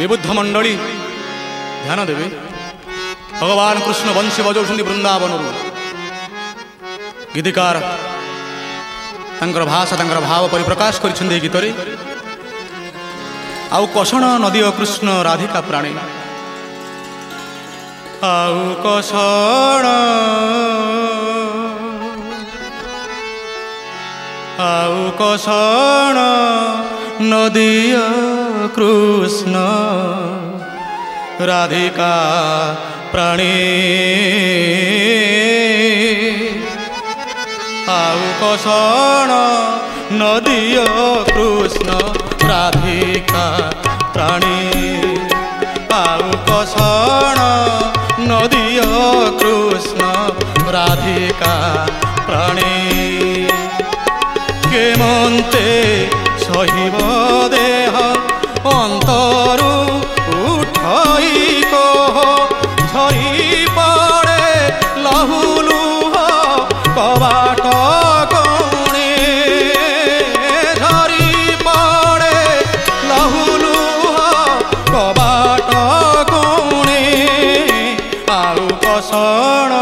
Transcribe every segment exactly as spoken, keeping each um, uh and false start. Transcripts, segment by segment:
विबुद्ध मंडली ध्यान देवे भगवान कृष्ण वंशी बजाऊँ वृंदावन गीतिकार तंकर भाषा तंकर भाव परिप्रकाश कर गीत आउ कषण नदी कृष्ण राधिका प्राणी आउ कषण आउ कषण नदी कृष्ण राधिका प्राणी आउ कषण नदी कृष्ण राधिका प्राणी आउ कषण नदी कृष्ण राधिका प्राणी केमंते सहिब देह अंतरु उठाई कह झरी पड़े लहुलुह कबाट कौणे झरी पड़े लहुलुह कबाट कौणे आउ कषण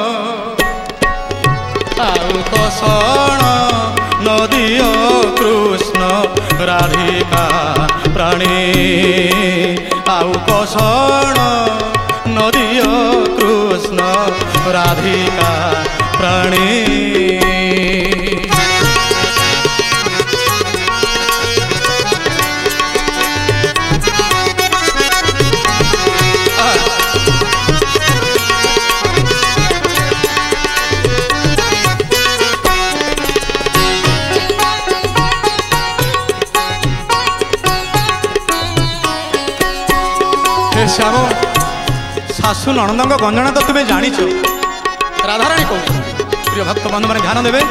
आउ कषण नदी कृष्ण राधिका प्राणी आउ कषण नदी कृष्ण राधिका प्राणी श्याम शाशु नणंद गंजना तो तुम्हें जानी राधाराणी कौन प्रिय भक्त बंधु मैंने ध्यान देवे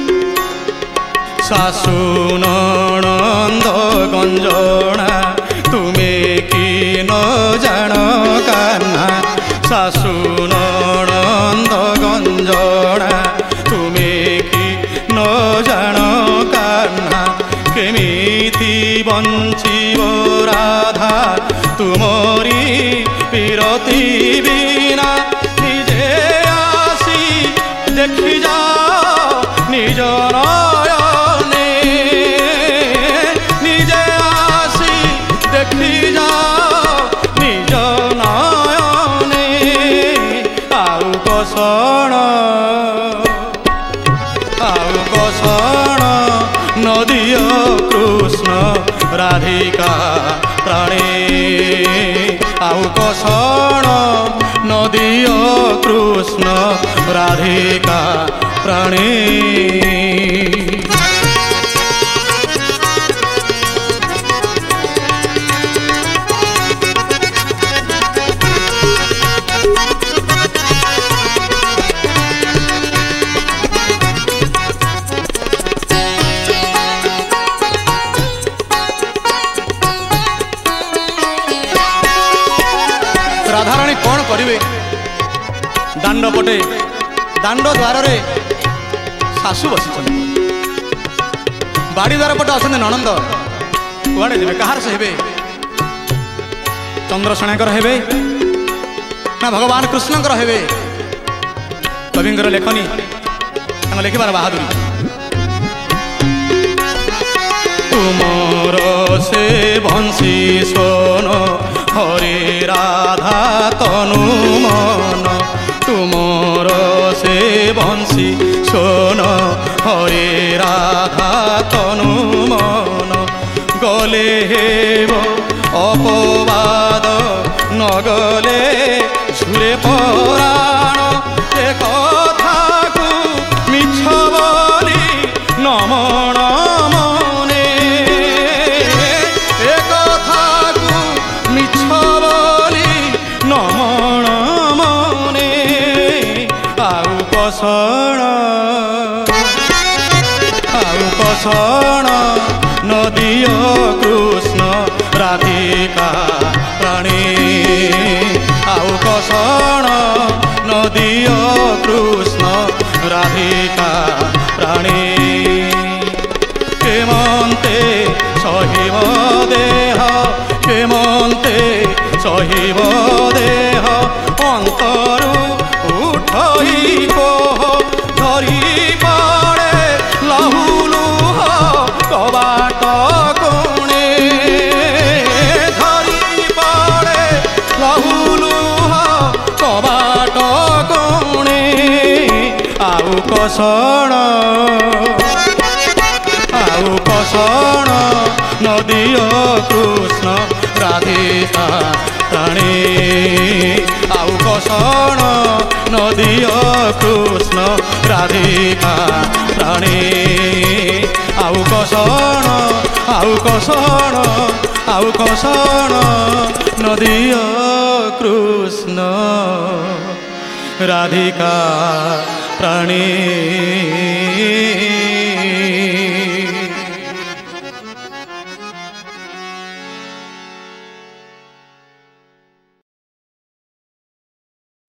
शाशु नणंद गंजना तुम्हें कि न जान कान्हा शाशु नणंद गंजना तुम्हें कि न जान कान्हा केमिति बंचिब राधा तुमरी पीरती बिना निजे आसी देखी जा निज नयने निजे आसी देखी जा निज नयने आउ कषण आउ कषण नदी कृष्ण राधिका प्राणी आउ कषण नदी कृष्ण राधिका प्राणी राधाराणी कौन करिवे दांड पटे दांड द्वार रे शाशु बसी बाड़ी द्वार पटे अच्छा नणंद कुआड़े जे कहार से हेबे चंद्रसेणाकर हेबे ना भगवान कृष्णकर हेबे कविंकर लेखनी लिखिबार बहादुरी तुमर से बंशी सोन हरे राधा तनु मन तुमर से बंशी सोन हरे राधा तनु मन गले हेब अपवाद न गले झुरे पराण ए कथा को मिछ बोली नमन मने ए कथा को मिछ बोली नमन मने आउ कषण आउ कषण नदी कृष्ण राधिका प्राणी आउ कषण नदी कृष्ण राधिका प्राणी केमंते सहिब देह केमंते सहिब देह अंतरु उठई कोह धरी पड़े लहुलुह कबाट कोणे धरी पड़े लहुलुह कबाट कोणे आउ कसण आउ कसण नदीय कृष्ण राधिका प्राणी आउ कसण नदीय कृष्ण राधिका प्राणी आउ कसण आउ कसण आउ कसण नदीय कृष्ण राधिका प्राणी।